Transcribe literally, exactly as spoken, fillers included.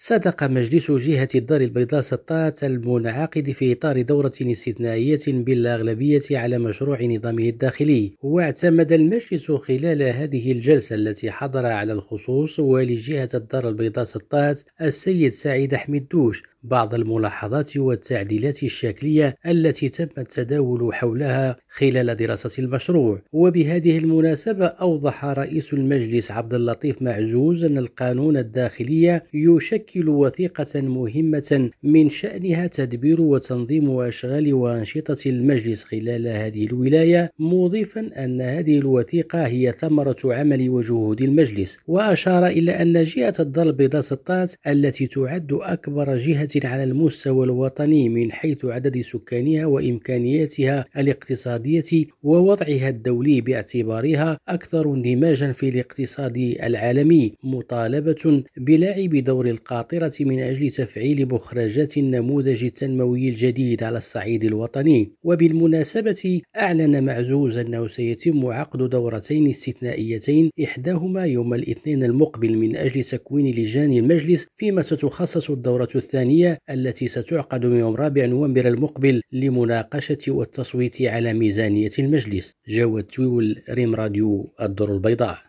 صدق مجلس جهة الدار البيضاء سطات المنعقد في إطار دورة استثنائية بالأغلبية على مشروع نظامه الداخلي. واعتمد المجلس خلال هذه الجلسة التي حضر على الخصوص والي جهة الدار البيضاء سطات السيد سعيد أحمد دوش بعض الملاحظات والتعديلات الشكلية التي تم التداول حولها خلال دراسة المشروع. وبهذه المناسبة أوضح رئيس المجلس عبد اللطيف معزوز أن القانون الداخلي يشكل وثيقة مهمة من شأنها تدبير وتنظيم أشغال وأنشطة المجلس خلال هذه الولاية، مضيفا أن هذه الوثيقة هي ثمرة عمل وجهود المجلس. وأشار إلى أن جهة الدار البيضاء سطات التي تعد أكبر جهة على المستوى الوطني من حيث عدد سكانها وإمكانياتها الاقتصادية ووضعها الدولي باعتبارها أكثر اندماجا في الاقتصاد العالمي، مطالبة بلعب دور القاطرة من أجل تفعيل مخرجات النموذج التنموي الجديد على الصعيد الوطني. وبالمناسبة أعلن معزوز أنه سيتم عقد دورتين استثنائيتين، إحداهما يوم الاثنين المقبل من أجل تكوين لجان المجلس، فيما ستخصص الدورة الثانية التي ستعقد يوم رابع نوفمبر المقبل لمناقشة والتصويت على ميزانية المجلس. جواد تويول، ريم راديو الدار البيضاء.